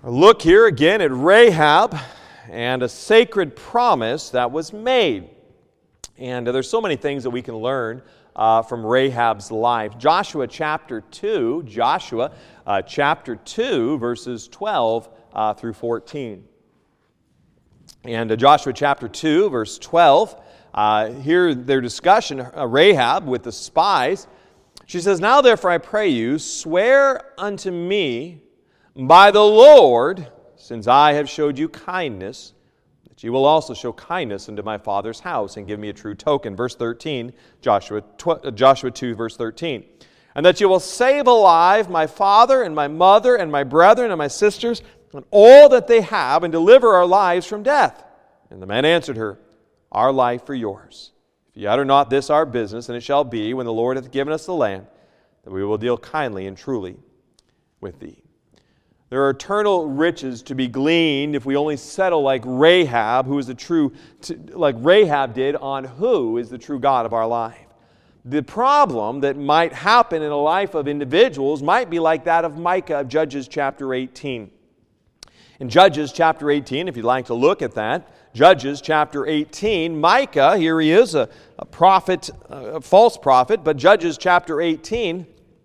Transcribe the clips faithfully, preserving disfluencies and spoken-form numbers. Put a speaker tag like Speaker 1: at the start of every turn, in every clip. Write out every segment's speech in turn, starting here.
Speaker 1: Look here again at Rahab and a sacred promise that was made. And there's so many things that we can learn uh, from Rahab's life. Joshua chapter two, Joshua uh, chapter two, verses twelve uh, through fourteen. And uh, Joshua chapter two, verse twelve, uh, here their discussion, uh, Rahab with the spies. She says, "Now therefore I pray you, swear unto me by the Lord, since I have showed you kindness, that you will also show kindness unto my father's house, and give me a true token." Verse thirteen, Joshua, tw- Joshua two, verse thirteen. "And that you will save alive my father and my mother and my brethren and my sisters, and all that they have, and deliver our lives from death." And the man answered her, "Our life for yours. If ye utter not this our business, and it shall be, when the Lord hath given us the land, that we will deal kindly and truly with thee." There are eternal riches to be gleaned if we only settle like Rahab, who is the true, like Rahab did, on who is the true God of our life. The problem that might happen in the life of individuals might be like that of Micah of Judges chapter eighteen. In Judges chapter eighteen, if you'd like to look at that, Judges chapter eighteen, Micah, here he is, a, a prophet, a false prophet, but Judges chapter eighteen,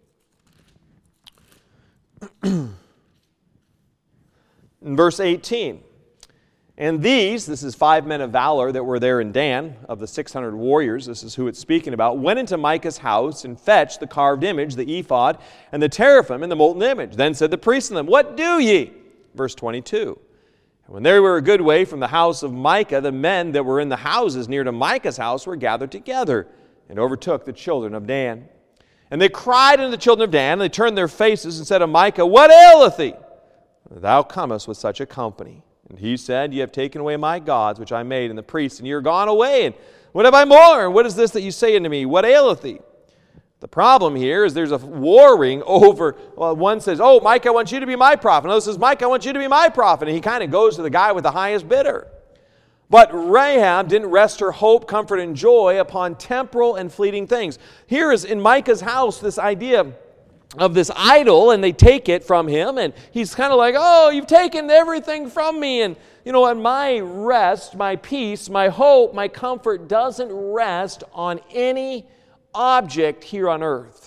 Speaker 1: in verse eighteen, "And these," this is five men of valor that were there in Dan, of the six hundred warriors, this is who it's speaking about, "went into Micah's house and fetched the carved image, the ephod, and the teraphim, and the molten image. Then said the priest to them, What do ye?" Verse twenty-two, "And when they were a good way from the house of Micah, the men that were in the houses near to Micah's house were gathered together, and overtook the children of Dan. And they cried unto the children of Dan, and they turned their faces, and said to Micah, What aileth thee? Thou comest with such a company. And he said, Ye have taken away my gods, which I made, and the priests, and ye are gone away. And what have I more? And what is this that you say unto me? What aileth thee?" The problem here is there's a warring over, well, one says, "Oh, Micah, I want you to be my prophet." Another says, "Micah, I want you to be my prophet." And he kind of goes to the guy with the highest bidder. But Rahab didn't rest her hope, comfort, and joy upon temporal and fleeting things. Here is in Micah's house this idea of this idol, and they take it from him, and he's kind of like, "Oh, you've taken everything from me, and you know what, my rest, my peace, my hope, my comfort doesn't rest on any object here on earth."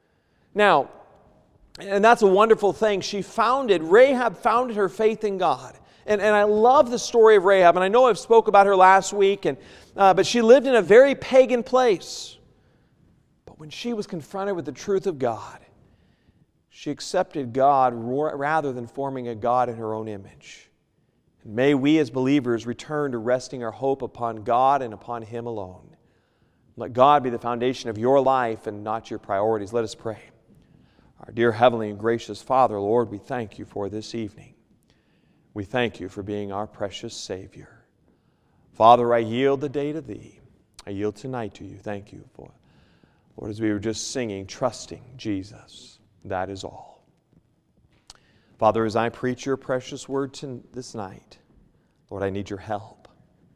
Speaker 1: Now, and that's a wonderful thing, she founded, Rahab founded her faith in God. And, and I love the story of Rahab, and I know I've spoke about her last week, and uh, but she lived in a very pagan place. But when she was confronted with the truth of God, she accepted God rather than forming a God in her own image. And may we as believers return to resting our hope upon God and upon Him alone. Let God be the foundation of your life and not your priorities. Let us pray. Our dear Heavenly and gracious Father, Lord, we thank You for this evening. We thank You for being our precious Savior. Father, I yield the day to Thee. I yield tonight to You. Thank You for, Lord, as we were just singing, trusting Jesus. That is all. Father, as I preach Your precious word to this night, Lord, I need Your help.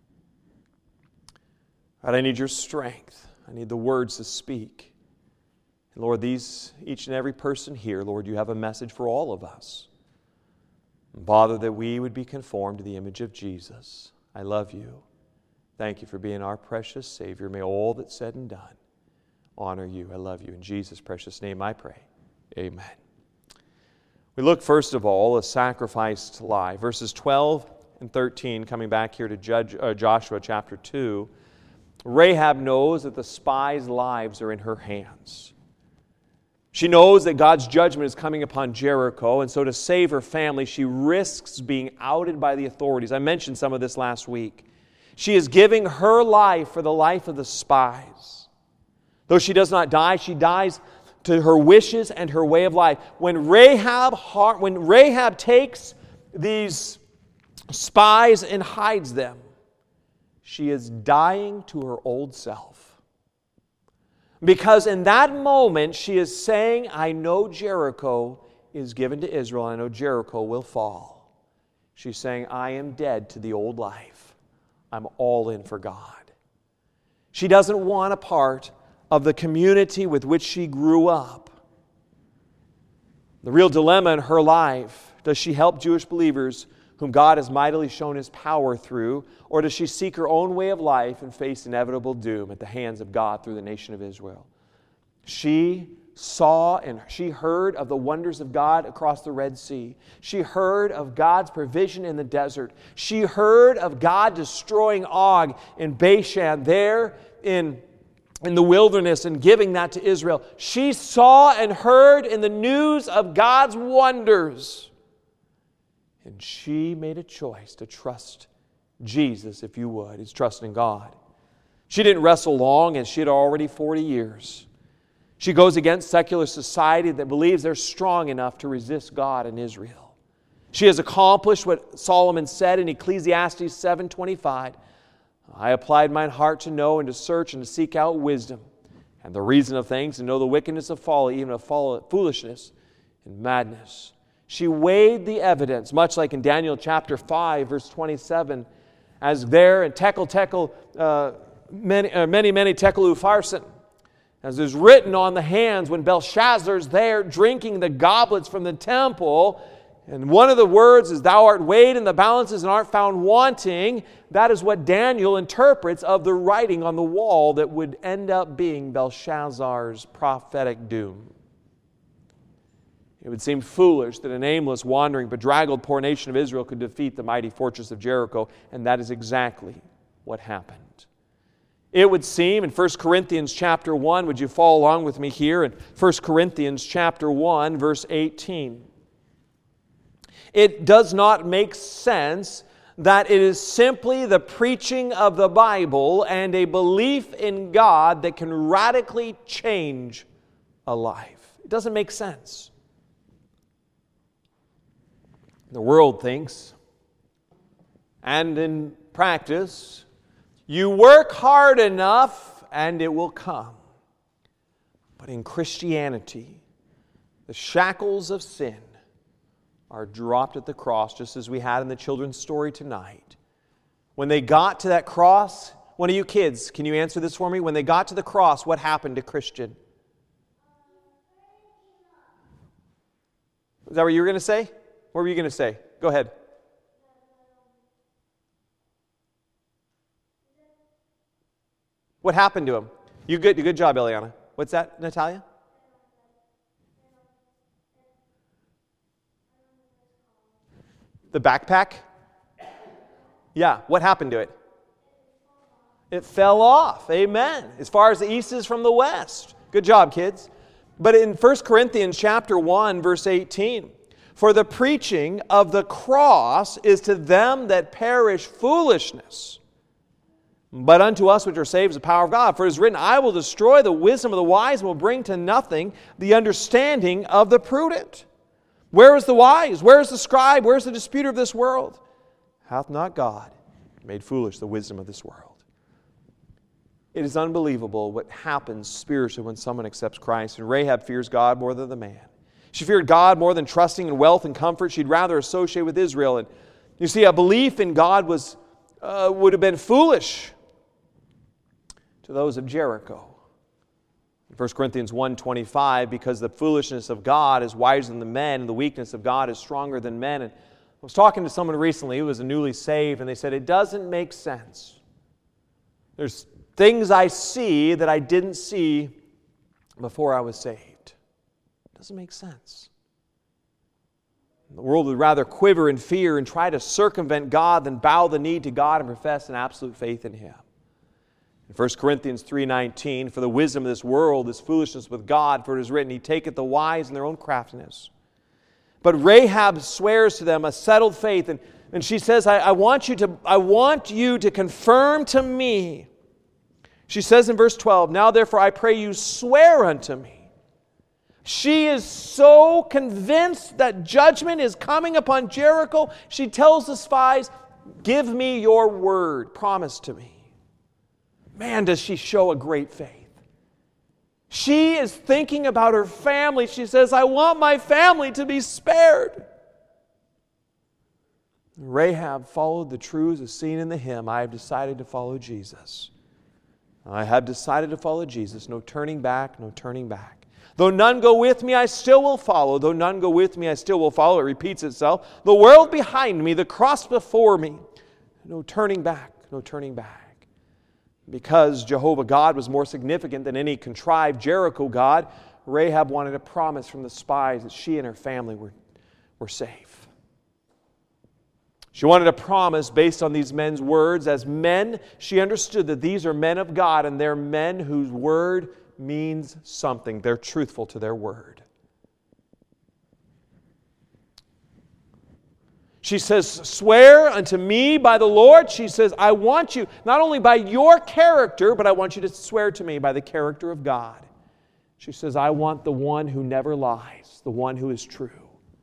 Speaker 1: God, I need Your strength. I need the words to speak. And Lord, these, each and every person here, Lord, You have a message for all of us. And Father, that we would be conformed to the image of Jesus. I love You. Thank You for being our precious Savior. May all that's said and done honor You. I love You. In Jesus' precious name I pray. Amen. We look first of all a sacrificed lie. Verses twelve and thirteen, coming back here to Judge, uh, Joshua chapter two. Rahab knows that the spies' lives are in her hands. She knows that God's judgment is coming upon Jericho, and so to save her family, she risks being outed by the authorities. I mentioned some of this last week. She is giving her life for the life of the spies. Though she does not die, she dies to her wishes and her way of life. When Rahab, when Rahab takes these spies and hides them, she is dying to her old self. Because in that moment, she is saying, I know Jericho is given to Israel. I know Jericho will fall. She's saying, I am dead to the old life. I'm all in for God. She doesn't want a part of the community with which she grew up. The real dilemma in her life, Does she help Jewish believers whom God has mightily shown His power through? Or does she seek her own way of life and face inevitable doom at the hands of God through the nation of Israel? She saw and she heard of the wonders of God across the Red Sea. She heard of God's provision in the desert. She heard of God destroying Og in Bashan, there in, in the wilderness, and giving that to Israel. She saw and heard in the news of God's wonders. And she made a choice to trust Jesus, if you would. It's trusting God. She didn't wrestle long, as she had already forty years. She goes against secular society that believes they're strong enough to resist God and Israel. She has accomplished what Solomon said in Ecclesiastes seven twenty-five. I applied mine heart to know and to search and to seek out wisdom and the reason of things, and know the wickedness of folly, even of foolishness and madness. She weighed the evidence, much like in Daniel chapter five, verse twenty-seven, as there in Tekel Tekel, uh, many, uh, many, many Tekel Upharsin, as is written on the hands when Belshazzar's there drinking the goblets from the temple. And one of the words is, thou art weighed in the balances and art found wanting. That is what Daniel interprets of the writing on the wall that would end up being Belshazzar's prophetic doom. It would seem foolish that an aimless, wandering, bedraggled poor nation of Israel could defeat the mighty fortress of Jericho, and that is exactly what happened. It would seem in First Corinthians chapter one, would you follow along with me here in First Corinthians chapter one, verse eighteen. It does not make sense that it is simply the preaching of the Bible and a belief in God that can radically change a life. It doesn't make sense. The world thinks, and in practice, you work hard enough and it will come. But in Christianity, the shackles of sin are dropped at the cross, just as we had in the children's story tonight. When they got to that cross, one of you kids, can you answer this for me? When they got to the cross, what happened to Christian? Is that what you were going to say? What were you going to say? Go ahead. What happened to him? You good? Good job, Eliana. What's that, Natalia? The backpack? Yeah. What happened to it? It fell off. Amen. As far as the east is from the west. Good job, kids. But in First Corinthians chapter one, verse eighteen, for the preaching of the cross is to them that perish foolishness, but unto us which are saved is the power of God. For it is written, I will destroy the wisdom of the wise and will bring to nothing the understanding of the prudent. Where is the wise? Where is the scribe? Where is the disputer of this world? Hath not God made foolish the wisdom of this world? It is unbelievable what happens spiritually when someone accepts Christ. And Rahab fears God more than the man. She feared God more than trusting in wealth and comfort. She'd rather associate with Israel. And you see, a belief in God was uh, would have been foolish to those of Jericho. In First Corinthians one twenty-five, because the foolishness of God is wiser than the men, and the weakness of God is stronger than men. And I was talking to someone recently who was a newly saved, and they said, it doesn't make sense. There's things I see that I didn't see before I was saved. It doesn't make sense. The world would rather quiver in fear and try to circumvent God than bow the knee to God and profess an absolute faith in Him. In First Corinthians three nineteen, for the wisdom of this world is foolishness with God, for it is written, He taketh the wise in their own craftiness. But Rahab swears to them a settled faith, and, and she says, I, I, want you to, I want you to confirm to me. She says in verse twelve, now therefore I pray you swear unto me. She is so convinced that judgment is coming upon Jericho, she tells the spies, give me your word, promise to me. Man, does she show a great faith. She is thinking about her family. She says, I want my family to be spared. Rahab followed the truths as seen in the hymn, I have decided to follow Jesus. I have decided to follow Jesus. No turning back, no turning back. Though none go with me, I still will follow. Though none go with me, I still will follow. It repeats itself. The world behind me, the cross before me. No turning back, no turning back. Because Jehovah God was more significant than any contrived Jericho God, Rahab wanted a promise from the spies that she and her family were, were safe. She wanted a promise based on these men's words. As men, she understood that these are men of God, and they're men whose word means something. They're truthful to their word. She says, swear unto me by the Lord. She says, I want you, not only by your character, but I want you to swear to me by the character of God. She says, I want the one who never lies, the one who is true.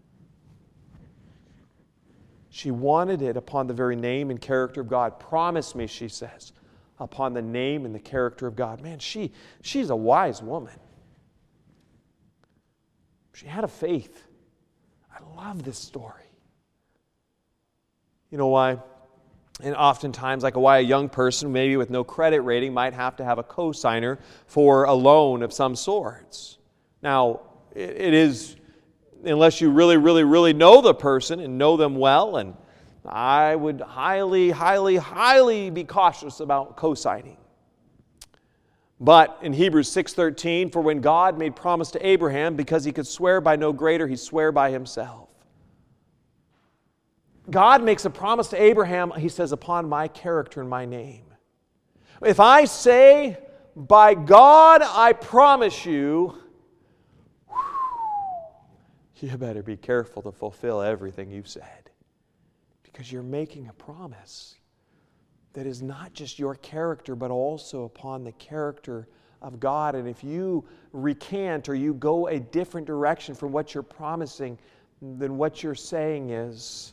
Speaker 1: She wanted it upon the very name and character of God. Promise me, she says, upon the name and the character of God. Man, she, she's a wise woman. She had a faith. I love this story. You know why? And oftentimes, like why a young person, maybe with no credit rating, might have to have a co-signer for a loan of some sorts. Now, it is, unless you really, really, really know the person and know them well, and I would highly, highly, highly be cautious about co-signing. But in Hebrews six thirteen, for when God made promise to Abraham, because he could swear by no greater, he swore by himself. God makes a promise to Abraham, he says, upon my character and my name. If I say, by God I promise you, you better be careful to fulfill everything you've said. Because you're making a promise that is not just your character, but also upon the character of God. And if you recant or you go a different direction from what you're promising, then what you're saying is,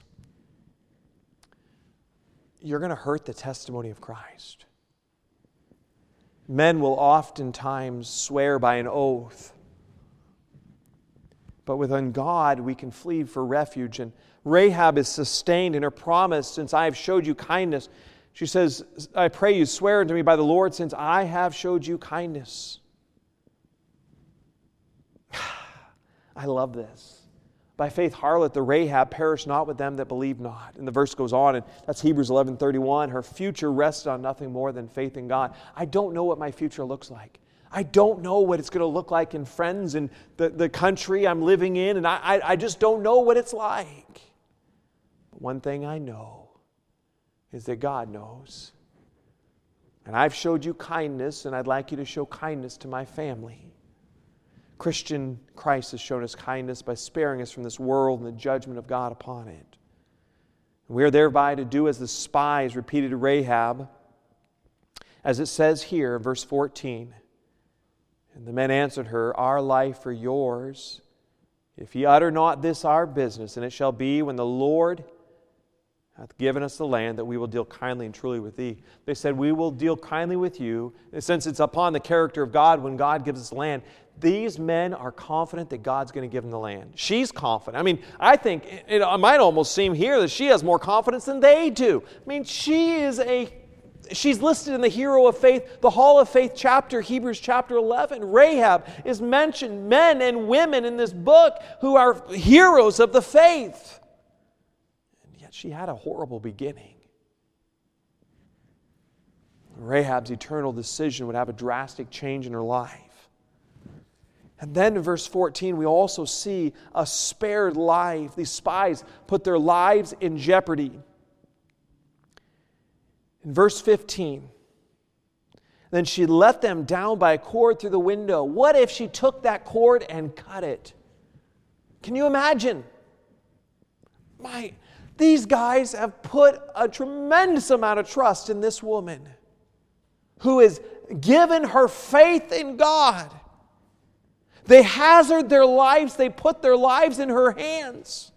Speaker 1: you're going to hurt the testimony of Christ. Men will oftentimes swear by an oath. But within God, we can flee for refuge. And Rahab is sustained in her promise, since I have showed you kindness. She says, I pray you, swear unto me by the Lord, since I have showed you kindness. I love this. By faith, harlot, the Rahab, perished not with them that believe not. And the verse goes on, and that's Hebrews eleven thirty-one. Her future rested on nothing more than faith in God. I don't know what my future looks like. I don't know what it's going to look like in friends and the, the country I'm living in, and I, I, I just don't know what it's like. But one thing I know is that God knows. And I've showed you kindness, and I'd like you to show kindness to my family. Christian Christ has shown us kindness by sparing us from this world and the judgment of God upon it. We are thereby to do as the spies repeated to Rahab, as it says here, verse fourteen. And the men answered her, our life or yours, if ye utter not this our business, and it shall be when the Lord hath given us the land, that we will deal kindly and truly with thee. They said, we will deal kindly with you. And since it's upon the character of God when God gives us land, these men are confident that God's going to give them the land. She's confident. I mean, I think it, it might almost seem here that she has more confidence than they do. I mean, she is a, she's listed in the Hero of Faith, the Hall of Faith chapter, Hebrews chapter eleven. Rahab is mentioned, men and women in this book who are heroes of the faith. And yet she had a horrible beginning. Rahab's eternal decision would have a drastic change in her life. And then in verse fourteen, we also see a spared life. These spies put their lives in jeopardy. In verse fifteen, then she let them down by a cord through the window. What if she took that cord and cut it? Can you imagine? My, these guys have put a tremendous amount of trust in this woman who has given her faith in God. They hazard their lives. They put their lives in her hands.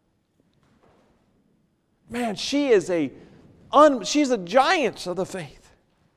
Speaker 1: Man, she is a, un, she's a giant of the faith.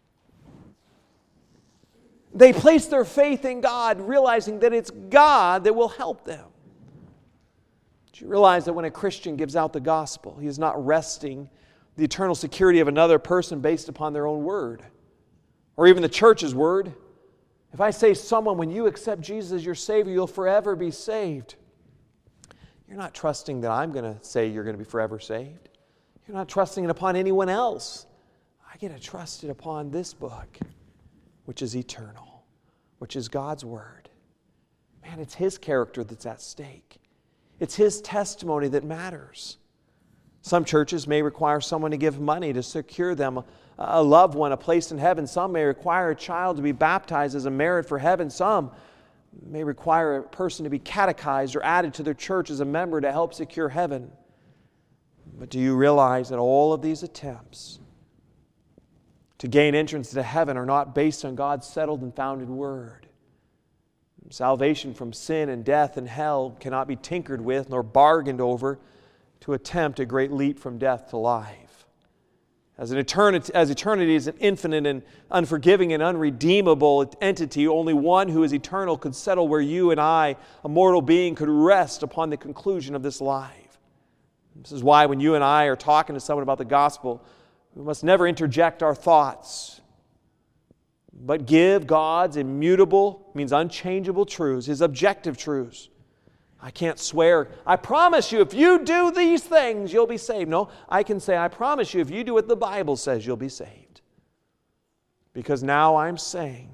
Speaker 1: They place their faith in God, realizing that it's God that will help them. Do you realize that when a Christian gives out the gospel, he is not resting the eternal security of another person based upon their own word, or even the church's word? If I say someone, when you accept Jesus as your Savior, you'll forever be saved, you're not trusting that I'm going to say you're going to be forever saved. You're not trusting it upon anyone else. I get to trust it upon this book, which is eternal, which is God's Word. Man, it's His character that's at stake. It's His testimony that matters. Some churches may require someone to give money to secure them a, a loved one, a place in heaven. Some may require a child to be baptized as a merit for heaven. Some may require a person to be catechized or added to their church as a member to help secure heaven. But do you realize that all of these attempts to gain entrance to heaven are not based on God's settled and founded Word? Salvation from sin and death and hell cannot be tinkered with nor bargained over to attempt a great leap from death to life. As, an eternity, as eternity is an infinite and unforgiving and unredeemable entity, only one who is eternal could settle where you and I, a mortal being, could rest upon the conclusion of this life. This is why when you and I are talking to someone about the gospel, we must never interject our thoughts, but give God's immutable, means unchangeable truths, His objective truths. I can't swear, I promise you, if you do these things, you'll be saved. No, I can say, I promise you, if you do what the Bible says, you'll be saved. Because now I'm saying,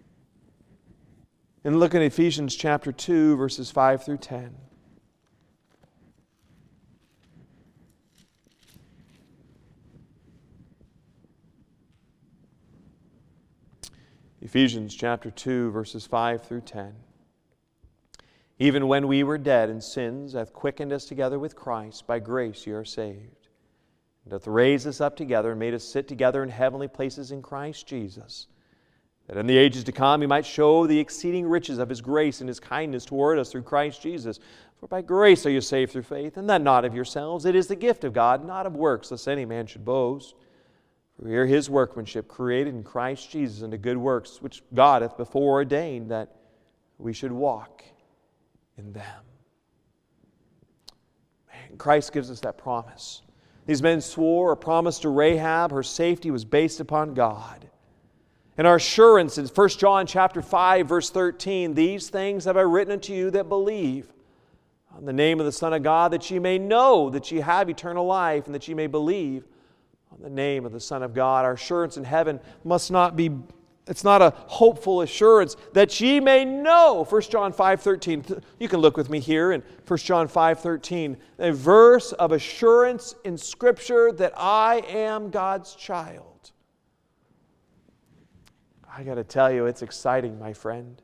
Speaker 1: and look at Ephesians chapter two, verses five through ten. Ephesians chapter two, verses five through ten. Even when we were dead in sins, hath quickened us together with Christ. By grace ye are saved. And doth raise us up together, and made us sit together in heavenly places in Christ Jesus, that in the ages to come He might show the exceeding riches of His grace and His kindness toward us through Christ Jesus. For by grace are you saved through faith, and that not of yourselves. It is the gift of God, not of works, lest any man should boast. For we are His workmanship, created in Christ Jesus unto good works, which God hath before ordained that we should walk in them. Man, Christ gives us that promise. These men swore a promise to Rahab. Her safety was based upon God. And our assurance in First John chapter five, verse thirteen, these things have I written unto you that believe on the name of the Son of God, that ye may know that ye have eternal life, and that ye may believe on the name of the Son of God. Our assurance in heaven must not be, it's not a hopeful assurance, that ye may know. First John five thirteen. You can look with me here in First John five thirteen. A verse of assurance in Scripture that I am God's child. I got to tell you, it's exciting, my friend.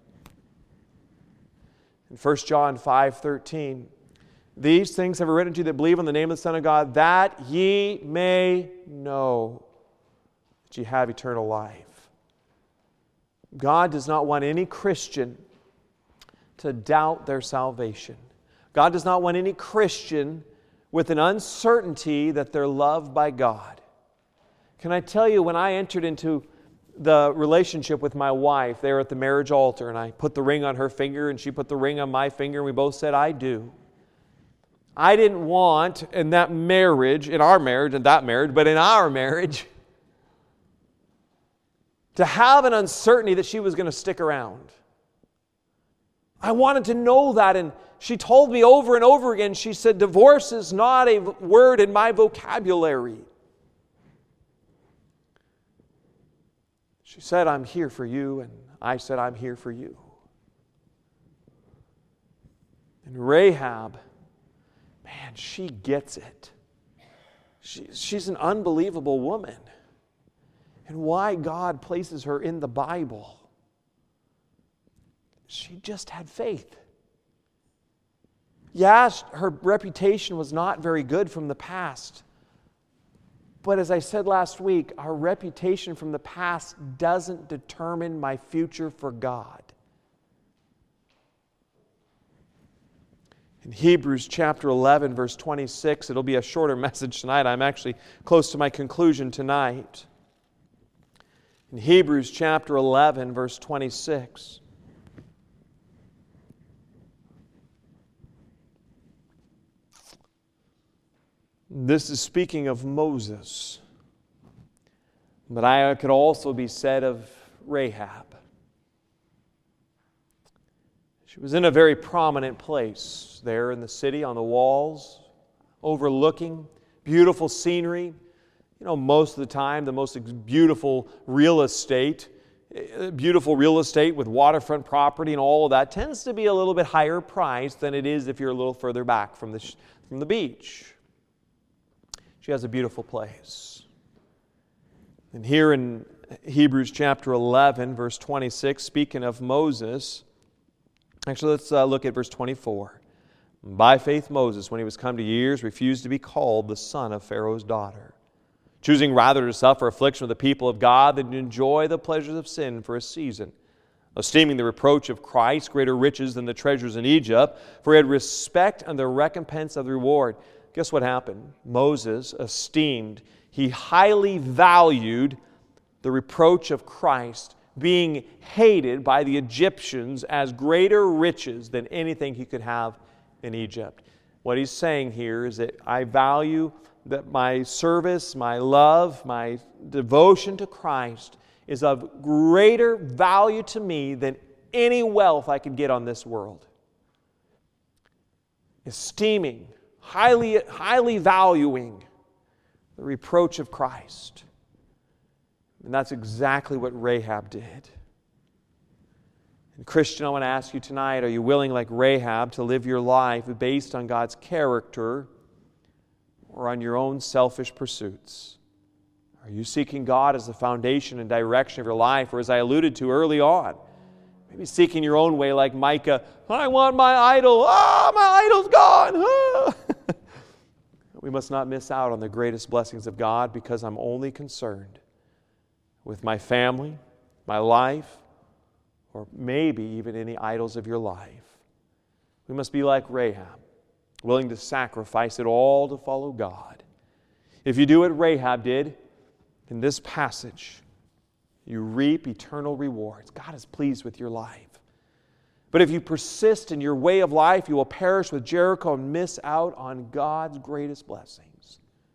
Speaker 1: In First John five thirteen, these things have I written to you that believe on the name of the Son of God, that ye may know that ye have eternal life. God does not want any Christian to doubt their salvation. God does not want any Christian with an uncertainty that they're loved by God. Can I tell you, when I entered into the relationship with my wife there at the marriage altar, and I put the ring on her finger and she put the ring on my finger, and we both said, I do. I didn't want in that marriage, in our marriage, in that marriage, but in our marriage, to have an uncertainty that she was going to stick around. I wanted to know that, and she told me over and over again, she said, divorce is not a word in my vocabulary. She said, I'm here for you, and I said, I'm here for you. And Rahab, man, she gets it. She, she's an unbelievable woman. And why God places her in the Bible. She just had faith. Yes, her reputation was not very good from the past. But as I said last week, our reputation from the past doesn't determine my future for God. In Hebrews chapter eleven, verse twenty-six, it'll be a shorter message tonight. I'm actually close to my conclusion tonight. In Hebrews chapter eleven, verse twenty-six. This is speaking of Moses. But I could also be said of Rahab. She was in a very prominent place there in the city, on the walls, overlooking beautiful scenery. You know, most of the time, the most beautiful real estate, beautiful real estate with waterfront property and all of that tends to be a little bit higher priced than it is if you're a little further back from the, from the beach. She has a beautiful place. And here in Hebrews chapter eleven, verse twenty-six, speaking of Moses, actually let's uh, look at verse twenty-four. By faith Moses, when he was come to years, refused to be called the son of Pharaoh's daughter, choosing rather to suffer affliction with the people of God than to enjoy the pleasures of sin for a season, esteeming the reproach of Christ greater riches than the treasures in Egypt, for he had respect and the recompense of the reward. Guess what happened? Moses esteemed, he highly valued the reproach of Christ, being hated by the Egyptians as greater riches than anything he could have in Egypt. What he's saying here is that I value that my service, my love, my devotion to Christ is of greater value to me than any wealth I could get on this world. Esteeming, highly, highly valuing the reproach of Christ. And that's exactly what Rahab did. And Christian, I want to ask you tonight, are you willing, like Rahab, to live your life based on God's character or on your own selfish pursuits? Are you seeking God as the foundation and direction of your life, or as I alluded to early on, maybe seeking your own way like Micah, I want my idol, ah, my idol's gone. Ah. We must not miss out on the greatest blessings of God because I'm only concerned with my family, my life, or maybe even any idols of your life. We must be like Rahab, willing to sacrifice it all to follow God. If you do what Rahab did in this passage, you reap eternal rewards. God is pleased with your life. But if you persist in your way of life, you will perish with Jericho and miss out on God's greatest blessings.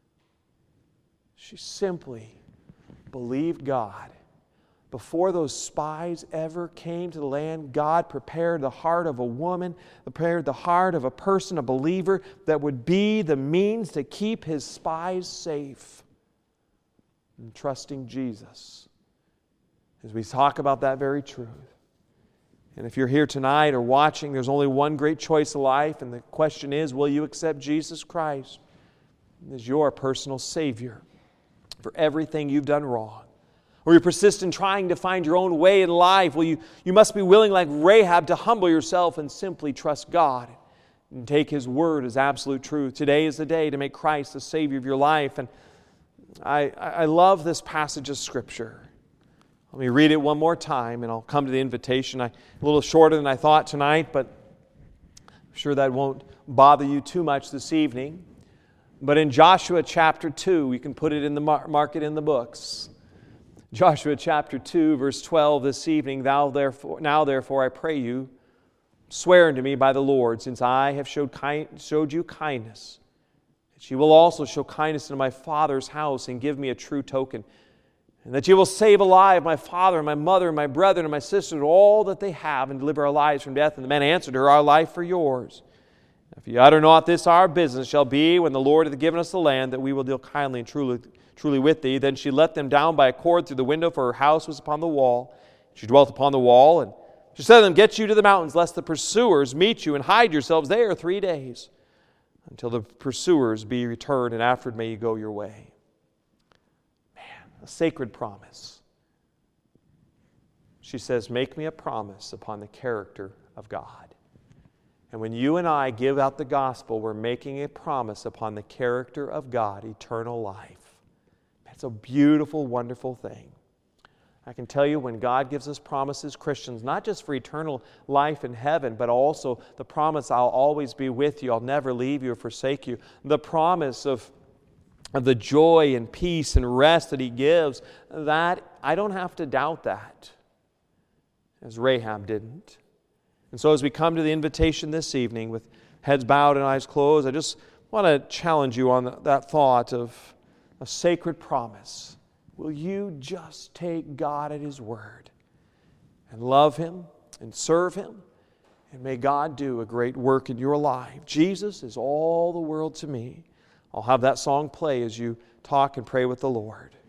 Speaker 1: She simply believed God. Before those spies ever came to the land, God prepared the heart of a woman, prepared the heart of a person, a believer, that would be the means to keep His spies safe. And trusting Jesus as we talk about that very truth. And if you're here tonight or watching, there's only one great choice of life, and the question is, will you accept Jesus Christ as your personal Savior for everything you've done wrong? Or you persist in trying to find your own way in life? Well, you, you must be willing, like Rahab, to humble yourself and simply trust God and take His Word as absolute truth. Today is the day to make Christ the Savior of your life. And I, I love this passage of Scripture. Let me read it one more time, and I'll come to the invitation. I, a little shorter than I thought tonight, but I'm sure that won't bother you too much this evening. But in Joshua chapter two, you can put it in the mar- mark it in the books. Joshua chapter two, verse twelve, this evening, Thou therefore, now therefore I pray you, swear unto me by the Lord, since I have showed, kind, showed you kindness, that you will also show kindness unto my father's house, and give me a true token, and that you will save alive my father, and my mother, and my brethren, and my sisters, and all that they have, and deliver our lives from death. And the man answered her, Our life for yours. If you utter not this, our business shall be, when the Lord hath given us the land, that we will deal kindly and truly truly with thee. Then she let them down by a cord through the window, for her house was upon the wall. She dwelt upon the wall, and she said to them, Get you to the mountains, lest the pursuers meet you, and hide yourselves there three days, until the pursuers be returned, and afterward may you go your way. Man, a sacred promise. She says, Make me a promise upon the character of God. And when you and I give out the gospel, we're making a promise upon the character of God, eternal life. It's a beautiful, wonderful thing. I can tell you, when God gives us promises, Christians, not just for eternal life in heaven, but also the promise, I'll always be with you, I'll never leave you or forsake you. The promise of, of the joy and peace and rest that He gives, that I don't have to doubt that, as Rahab didn't. And so as we come to the invitation this evening with heads bowed and eyes closed, I just want to challenge you on that thought of a sacred promise. Will you just take God at His word and love Him and serve Him And may God do a great work in your life. Jesus is all the world to me. I'll have that song play as you talk and pray with the Lord.